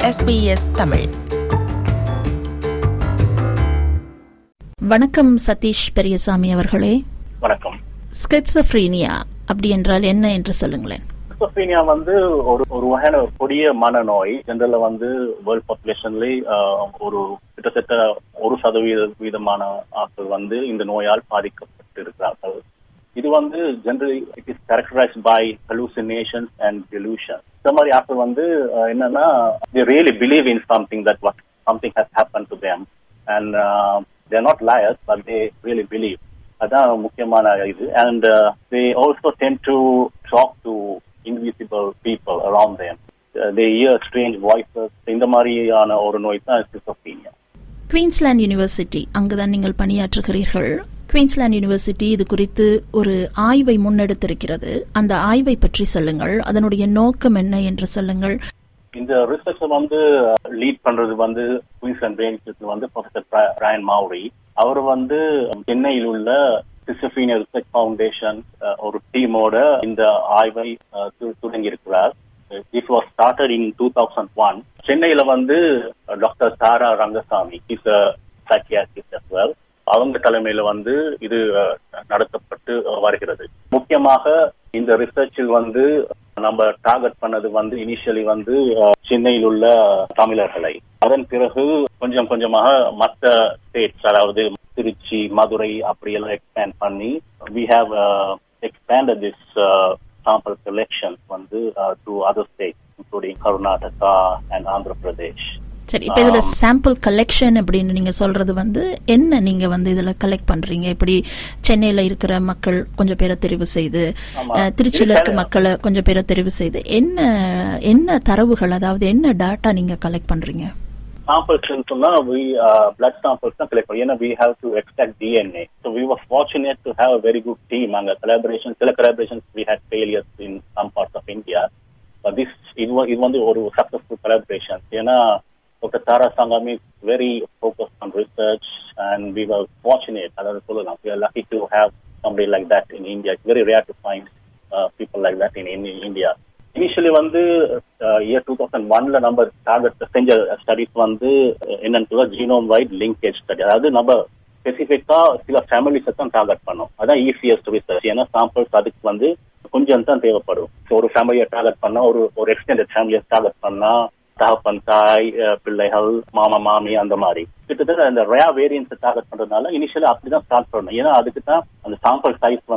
SBS Tamil. வணக்கம் சதீஷ் பெரியசாமி அவர்களே. வணக்கம். ஸ்கிட்சோஃப்ரீனியா அப்படி என்றால் என்ன என்று சொல்லுங்களேன். ஸ்கிட்சோஃப்ரீனியா ஒரு வகையான கொடிய மனநோய். ஜெனரல்ல வேர்ல்ட் பாப்புலேஷன்ல ஒரு கிட்டத்தட்ட 1% ஆட்கள் இந்த நோயால் பாதிக்கப்பட்டு இருக்கிறார்கள். இது generally it is characterized by hallucinations and delusion. இந்த மாதிரி ஆட்கள் என்னன்னா they really believe in something that something has happened to them and they are not liars but they really believe. அதான் முக்கியமான இது. And they also tend to talk to invisible people around them. They hear strange voices. இந்த மாதிரியான ஒரு நோய் தான் schizophrenia. Queensland university, அங்குதான் நீங்கள் பணியாற்றுகிறீர்கள். குயின்ஸ்லாந்து யூனிவர்சிட்டி இது குறித்து ஒரு ஆய்வை முன்னெடுத்திருக்கிறது. அந்த ஆய்வை பற்றி சொல்லுங்கள். அதனுடைய நோக்கம் என்ன என்று சொல்லுங்கள். இந்த ரிசர்ச் லீட் பண்றது Queensland Brain Institute professor Brian Mowry. அவர் சென்னையில் உள்ள ஸ்கிசோஃப்ரீனியா ரிசர்ச் ஃபவுண்டேஷன் ஒரு டீமோட இந்த ஆய்வை தொடங்கி இருக்கிறார். It was started in 2001. சென்னையில doctor Tara Rangaswamy is a psychiatrist as well. அவங்க தலைமையில இது நடத்தப்பட்டு வருகிறது. முக்கியமாக இந்த ரிசர்ச்சில் நம்ம டார்கெட் பண்ணது இனிஷியலி சென்னையில் உள்ள தமிழர்களை. அதன் பிறகு கொஞ்சம் கொஞ்சமாக மற்ற ஸ்டேட்ஸ், அதாவது திருச்சி, மதுரை அப்படியெல்லாம் எக்ஸ்பேண்ட் பண்ணி we have expanded this sample collection to other states including Karnataka and Andhra Pradesh. சரி, இப்ப இதுல சாம்பிள் கலெக்ஷன் அப்படின்னு நீங்க சொல்றது என்ன நீங்க இதுல கலெக்ட் பண்றீங்க? இப்படி சென்னையில இருக்கிற மக்கள் கொஞ்சம் பேரை தெரிவு செய்து, திருச்சியில இருக்க மக்களை கொஞ்சம் பேரை தெரிவு செய்து என்ன தரவுகள், அதாவது என்ன டாட்டா நீங்க கலெக்ட் பண்றீங்க? சாம்பிள்ஸ் blood samples தான் கலெக்ட் பண்ணி. ஏன்னா we have to extract DNA. So we were fortunate to have a very good team. அங்க சில collaborations we had failures in some parts of India. But இது ஒரு successful collaboration. ஏன்னா Dr. Tara Sangami is very focused on research and we were fortunate. We are lucky to have somebody like that in India. It's very rare to find people like that in India. Initially year 2001 நம்ம target செஞ்ச studies என்னன்னு genome white linkage study. அதாவது நம்ம ஸ்பெசிஃபிக்கா சில ஃபேமிலிஸை தான் target பண்ணோம். அதான் ஈஸியஸ்ட் ரிசர்ச். ஏன்னா சாம்பிள்ஸ் அதுக்கு கொஞ்சம் தான் தேவைப்படும். ஒரு ஃபேமிலியை டார்கெட் பண்ணா, ஒரு எக்ஸ்டெண்டட் ஃபேமிலியை டார்கெட் பண்ணா, தகப்பன், தாய், பிள்ளைகள், மாமா, மாமி, அந்த மாதிரி கிட்டத்தட்ட அந்த ரேர் வேரியன்ஸ் டார்கெட் பண்றதுனால இனிஷியலி அப்படிதான் ஸ்டார்ட் பண்ணணும். ஏன்னா அதுக்கு தான் அந்த சாம்பிள்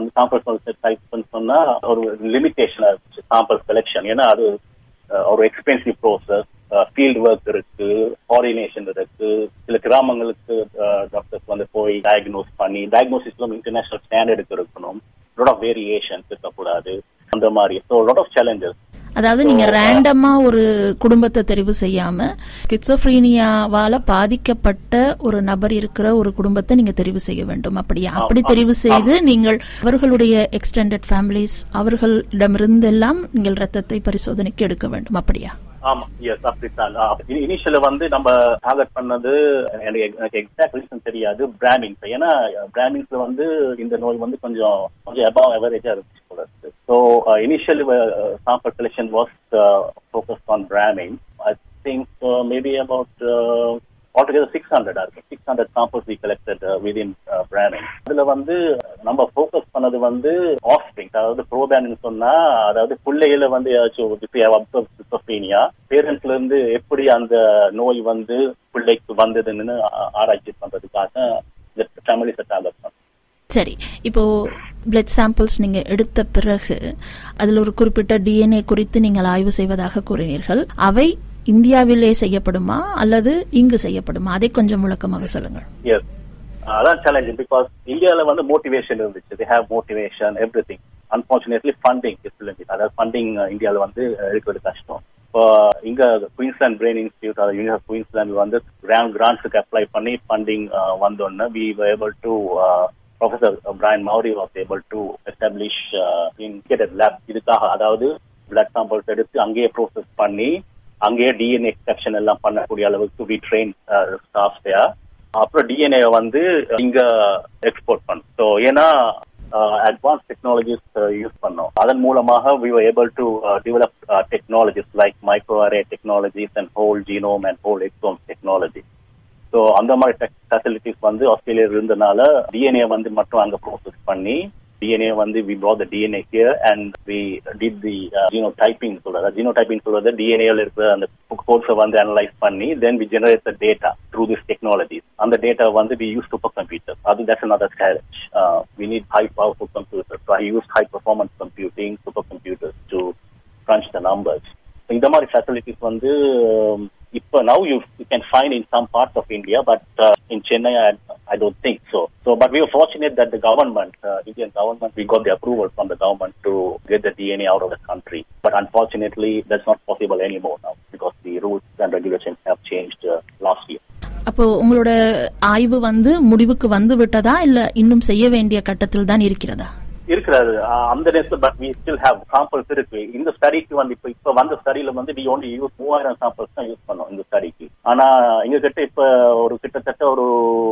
சைஸ் சொன்னா ஒரு லிமிடேஷன் இருந்துச்சு சாம்பிள் செலெக்ஷன். ஏன்னா அது ஒரு எக்ஸ்பென்சிவ் ப்ரோசஸ், ஃபீல்ட் ஒர்க் இருக்கு, கோஆர்டினேஷன் இருக்கு. சில கிராமங்களுக்கு டாக்டர்ஸ் போய் டயக்னோஸ் பண்ணி, டயக்னோசிஸ்ல இன்டர்நேஷனல் ஸ்டாண்டர்டுக்கு இருக்கணும், லாட் ஆஃப் வேரியேஷன்ஸ் இருக்கக்கூடாது, அந்த மாதிரி. So lot of challenges. அதாவது நீங்க ரேண்டமா ஒரு குடும்பத்தை தெரிவு செய்யாம ஸ்கிசோஃப்ரீனியாவால பாதிக்கப்பட்ட ஒரு நபர் இருக்கிற ஒரு குடும்பத்தை நீங்க தெரிவு செய்ய வேண்டும். அப்படியா? அப்படி தெரிவு செய்து நீங்கள் அவர்களுடைய எக்ஸ்டெண்டட் ஃபேமிலிஸ், அவர்களிடமிருந்தெல்லாம் நீங்கள் ரத்தத்தை பரிசோதனைக்கு எடுக்க வேண்டும். அப்படியா? ஆமா, எஸ், அப்படித்தான். இனிஷியல நம்ம டார்கெட் பண்ணது எனக்கு எக்ஸாக்ட் ரீசன் தெரியாது, பிராமின்ஸ். ஏன்னா பிராமின்ஸ்ல இந்த நோய் கொஞ்சம் அபவ் அவரேஜா இருந்துச்சு போல இருக்கு. So initially sample collection was focused on Brahmin. I think maybe about altogether 600 samples we collected within Brahmin. அதுல நம்ம ஃபோக்கஸ் பண்ணது ஆஃப்ஸ்பிரிங், அதாவது ப்ரோபேன் சொன்னா, அதாவது பிள்ளைகள ஸ்கிசோஃப்ரீனியா பேரண்ட்ஸ்ல இருந்து எப்படி அந்த நோய் பிள்ளைக்கு வந்ததுன்னு ஆராய்ச்சி பண்றதுக்காக இந்த ஃபேமிலிஸை டார்கெட் பண்ணோம். சரி, இப்போ பிளட் சாம்பிள்ஸ் நீங்க எடுத்த பிறகு அதுல ஒரு குறிப்பிட்ட டிஎன்ஏ குறித்து நீங்கள் ஆய்வு செய்வதாக கூறினீர்கள். அவை இந்தியாவிலே செய்யப்படுமா அல்லது இங்கு செய்யப்படுமா? அதை கொஞ்சம் விளக்கமாக சொல்லுங்கள். எஸ், அதான் சேலஞ்ச். பிகாஸ் இந்தியாவில் மோட்டிவேஷன் இருந்துச்சு. they have motivation, everything. Unfortunately funding is limited. அதாவது ஃபண்டிங் இந்தியாவில் இருக்கிறது கஷ்டம். இப்போ இங்க குயின்ஸ்லாந்து பிரெயின் இன்ஸ்டிடியூட், அதாவது யூனிவர்சிட்டி குயின்ஸ்லாந்து கிராண்ட்ஸுக்கு அப்ளை பண்ணி ஃபண்டிங் வந்தோன்னு we were able to Professor Brian Maury was able to establish integrated lab. இதுக்காக, அதாவது பிளட் சாம்பிள்ஸ் எடுத்து அங்கேயே ப்ரோசஸ் பண்ணி அங்கேயே டிஎன்ஏ எக்ஸ்ட்ராக்ஷன் எல்லாம் பண்ணக்கூடிய அளவுக்கு we train staff there. அப்புறம் டிஎன்ஏ இங்க எக்ஸ்போர்ட் பண்ணும். ஸோ ஏன்னா advanced technologies use பண்ணோம். அதன் மூலமாக we were able to develop technologies like microarray technologies and whole genome and whole exome technology. So அந்த மாதிரி facilities வந்து ஆஸ்திரேலியாவில் இருந்தனால DNA வந்து மட்டும் அங்க ப்ராசஸ் பண்ணி DNA வந்து we brought the DNA here and we did the genotyping சொல்றது. Genotyping சொல்றது DNAல இருக்கிற அந்த கோட்ஸை வந்து அனலைஸ் பண்ணி then we generate the data through this technologies. அந்த data வந்து we use supercomputers. That's another challenge. We need high powerful computers. So I use high performance computing, supercomputers to crunch the numbers. இந்த மாதிரி facilities வந்து இப்போ now you can find in some parts of India, but in Chennai I don't think so. But we were fortunate that the government, Indian government, we got the approval from the government to get the DNA out of the country. But unfortunately, that's not possible anymore now because the rules and regulations have changed last year. அப்போ உங்களோட ஆய்வு வந்து முடிவுக்கு வந்து விட்டதா இல்ல இன்னும் செய்ய வேண்டிய கட்டத்தில் தான் இருக்கிறதா? இருக்கிறது அந்த நேரத்துல but we still have samples இருக்கு. இந்த ஸ்டடிக்கு வந்து இப்ப வந்த ஸ்டடியில வந்து we only use 3000 samples தான் யூஸ் பண்ணோம் இந்த ஸ்டடிக்கு. ஆனா எங்க கிட்ட இப்ப ஒரு கிட்டத்தட்ட ஒரு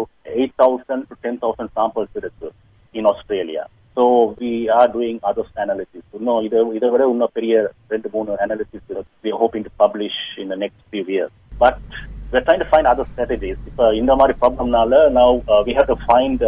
8000 to 10,000 samples இருக்கு in Australia. So we are doing other analysis. இன்னும் இதை விட இன்னும் பெரிய 2-3 analysis we are hoping to publish in the next few years. But we're trying to find other strategies. இப்ப இந்த மாதிரி ப்ராப்ளம்னால now we have to find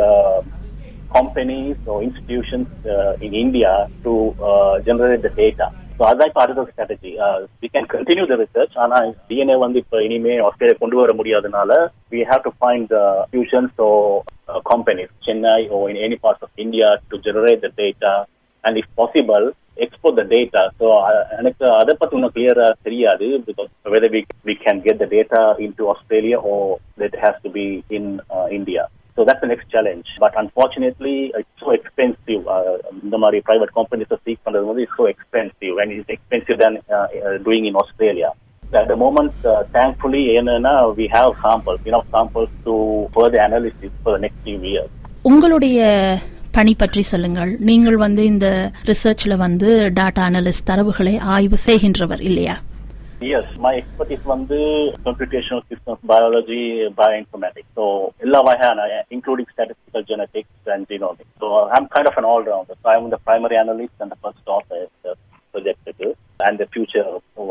companies or institutions in India to generate the data. So that's part of the strategy. We can continue the research. ஆனா DNA வந்து இப்ப இனிமே Australia கொண்டு வர முடியாதனால we have to find institutions or companies, Chennai or in any parts of India to generate the data and if possible export the data. So எனக்கு அதை பத்தி இன்னும் கிளியரா தெரியாது because whether we can get the data into Australia or that has to be in India. So that's the next challenge. But unfortunately, it's so expensive. The private companies are seek funding is so expensive, and it's expensive than doing in Australia. At the moment, thankfully, we have enough samples to further analysis for the next few years. உங்களுடைய பணி பற்றி சொல்லுங்கள். நீங்கள் வந்து இந்த ரிசர்ச்ல வந்து tata analyst தரவுகளை ஆய்வு செய்கின்றவர் இல்லையா? Yes, my expertise வந்து computational systems, biology, bioinformatics. So, ella vahana, including statistical genetics and genomics. So, I'm kind of an all-rounder. So, I'm the primary analyst and the first author of the project. And the future,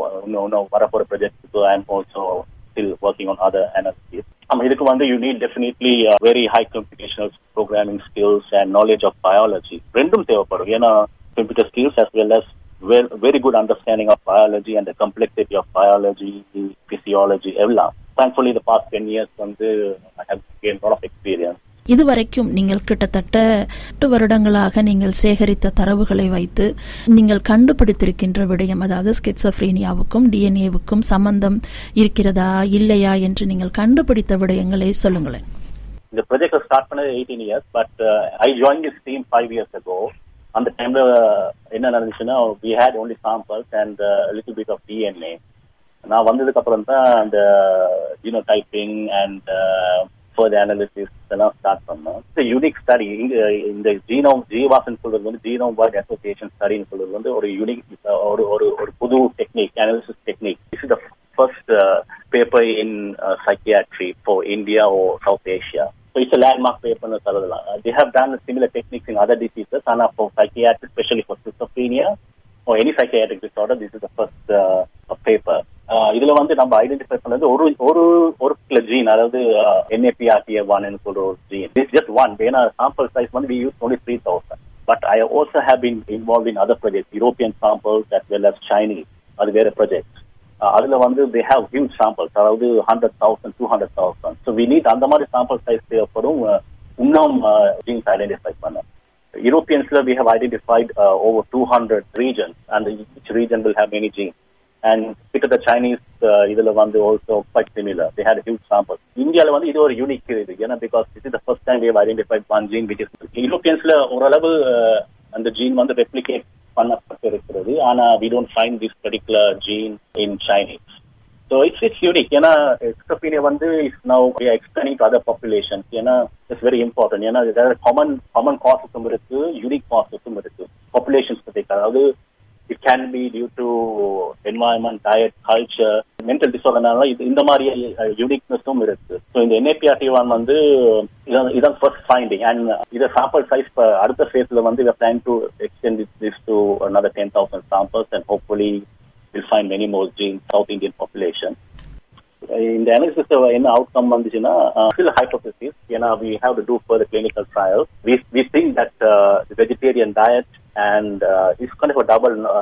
varapora project. So, I'm also still working on other analyses. இதுக்கு வந்து you need definitely very high computational programming skills and knowledge of biology. ரெண்டும் தேவைப்படும். ஏன்னா computer skills as well as very good understanding of biology and the complexity of biology, physiology, எல்லாம். Thankfully, the past 10 years I have gained a lot of experience. இதுவரைக்கும் நீங்கள் கிட்டத்தட்ட 8 வருடங்களாக நீங்கள் சேகரித்த தரவுகளை வைத்து நீங்கள் கண்டுபிடித்திருக்கின்ற விடயம், அதாவது ஸ்கிட்சோஃப்ரீனியாவுக்கும் டிஎன்ஏவுக்கும் சம்பந்தம் இருக்கிறதா இல்லையா என்று நீங்கள் கண்டுபிடித்த விடயங்களை சொல்லுங்களேன். இந்த ப்ராஜெக்ட் ஸ்டார்ட் பண்ணது 18 years, but I joined this team 5 years ago. அந்த டைம்ல என்ன நடந்துச்சுன்னா we had only samples and a little bit of DNA. நான் வந்ததுக்கு அப்புறம் தான் அந்த genotyping and further analysis எல்லாம் ஸ்டார்ட் பண்ணோம். It's a unique study. இந்த ஜீவாசன் சொல்றது வந்து genome wide association studyன்னு சொல்றது வந்து ஒரு யூனிக் ஒரு புது technique, analysis technique. This is the first paper in psychiatry for India or South Asia. So it's a landmark paper. They have done similar techniques in other diseases, and for psychiatry, especially for schizophrenia or any psychiatric disorder, this is the first paper. இதுல வந்து நம்ம identify பண்ணது ஒரு gene, அதாவது NAPRTA1 ன்னு சொல்ற ஒரு gene. This is just one. ஏன்னா sample size வந்து we use only 3,000. But I also have been involved in other projects, European samples as well as Chinese. அது வேற projects. அதுல வந்து they have huge samples, அதாவது 100,000, 200,000. So we need அந்த மாதிரி sample size தேவைப்படும் இன்னும் genes identify பண்ண. Europeansல we have identified over 200 regions, and each region will have many genes. And the Chinese இதுல வந்து also quite similar. They had a huge sample. Indiaல வந்து இது ஒரு unique இது, ஏன்னா because this is the first time we have identified one gene which is Europeansல ஓரளவு அந்த gene வந்து replicate பண்ணப்பட்டிருக்கிறது. ஆனா we don't find this particular gene in Chinese. So it's unique. ஏன்னா schizophrenia வந்து is now we are expanding to other populations. ஏன்னா it's very important. ஏன்னா there are common causes இருக்கு, unique causes இருக்கு. Populations பத்தி, அதாவது It can be due to environment, diet, culture, mental disorder. இந்த மாதிரி யூனிக்னஸும் இருக்கு. ஸோ இந்த NAPRT1 வந்து இதான் ஃபர்ஸ்ட் ஃபைண்டிங். அண்ட் இதை சாம்பிள் சைஸ் அடுத்த ஃபேஸ்ல வந்து we are trying to extend this to another 10,000 samples and hopefully we'll find many more genes in South Indian population. In the analysis என்ன outcome வந்துச்சுன்னா still a hypothesis. We have to do further clinical trials. We think that the vegetarian diet and it's kind of a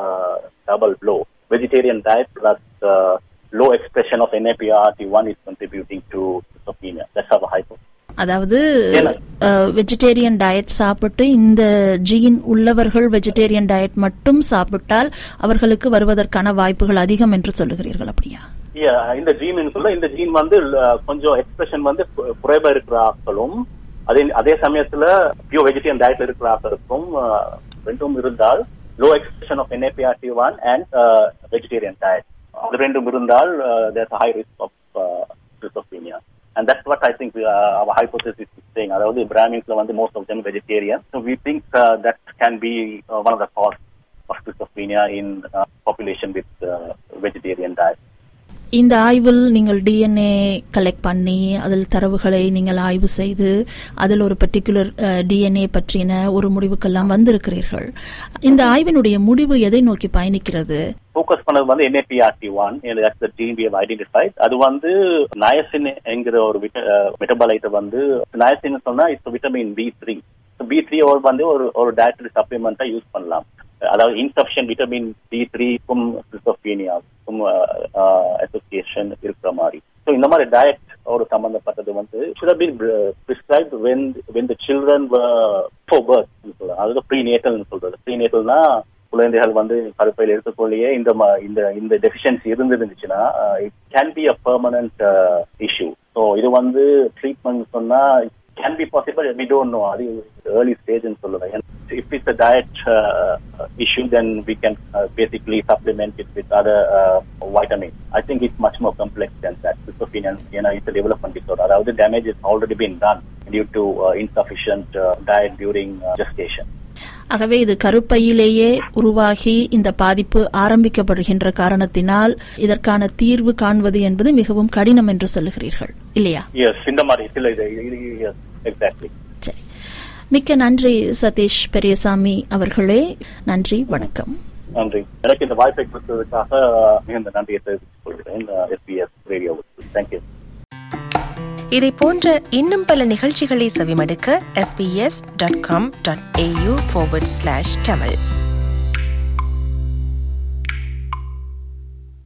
double blow. Vegetarian diet plus low expression of NAPRT1 is contributing to schizophrenia. That's our hypothesis. அதாவது vegetarian diet சாப்பிட்டு இந்த gene உள்ளவர்கள் vegetarian diet மட்டும் சாப்பிட்டால் அவர்களுக்கு வருவதற்கான வாய்ப்புகள் அதிகம் என்று சொல்லுகிறீர்கள், அப்படியா? இந்த ஜீன் வந்து கொஞ்சம் எக்ஸ்பிரஷன் வந்து குறைவா இருக்கிற ஆட்களும் அதே சமயத்துல பியூர் வெஜிடேரியன் டயட்ல இருக்கிற ஆட்களுக்கும் ரெண்டும் இருந்தால் low expression of NAPRT1 and vegetarian diet அது ரெண்டும் இருந்தால் there's a high risk of schizophrenia. And that's what I think our hypothesis is saying. Aதாவது Brahmins வந்து most of them vegetarian. So we think that can be one of the causes of schizophrenia in population with vegetarian diet. இந்த ஆய்வில் நீங்கள் DNA collect பண்ணி அதில் தரவுகளை நீங்கள் ஆய்வு செய்து அதில் ஒரு பர்டிகுலர் DNA பற்றின ஒரு முடிவுக்கெல்லாம் வந்திருக்கிறீர்கள். இந்த ஆய்வினுடைய முடிவு எதை நோக்கி பயணிக்கிறது? ஃபோக்கஸ் பண்ணது வந்து NAPRT1, that's the gene we have identified. அது வந்து நயசின் என்கிற ஒரு மெட்டபாலைட்டை வந்து நயசின் சொன்னா இட்ஸ் விட்டமின் B3. B3 வந்து ஒரு டயட்டரி சப்ளிமெண்டா யூஸ் பண்ணலாம். அதாவது இன்சஃபிஷியன்ட் விட்டமின் D3 ஸ்கிசோஃப்ரீனியாவுக்கும் அசோசியேஷன் இருக்கிற மாதிரி. ஸோ இந்த மாதிரி டயட் ஒரு சம்பந்தப்பட்டது வந்து should have been prescribed when the children were before birth. அதாவது ப்ரீநேட்டல்னு சொல்றது. ப்ரீநேட்டல்னா குழந்தைகள் வந்து கருப்பையில் எடுத்துக்கொள்ளையே இந்த டெஃபிஷியன்சி இருந்துச்சுன்னா it can be a permanent issue. So இது வந்து ட்ரீட்மெண்ட் சொன்னா can be possible, we don't know. அது early stage ன்னு சொல்லுவேன். If it's a diet issue, then we can basically supplement it with other vitamins. I think it's much more complex than that. Schizophrenia, it's a development disorder. Aதாவது damage has already been done due to insufficient diet during gestation. ஆகவே இது கருப்பையிலேயே உருவாகி இந்த பாதிப்பு ஆரம்பிக்கப்படுகின்ற காரணத்தினால் இதற்கான தீர்வு காண்பது என்பது மிகவும் கடினம் என்று சொல்லுகிறீர்கள், இல்லையா? இந்த மாதிரி எக்ஸாக்ட்லி. சரி, மிக்க நன்றி சதீஷ் பெரியசாமி அவர்களே. நன்றி, வணக்கம். நன்றி. எனக்கு இந்த வாய்ப்பை கொடுத்ததுக்காக மிகுந்த நன்றியை தெரிவித்துக் கொள்கிறேன் SBS ரேடியோவுக்கு. தேங்க்யூ. இதை போன்ற இன்னும் பல நிகழ்ச்சிகளை செவிமடுக்க sbs.com.au/tamil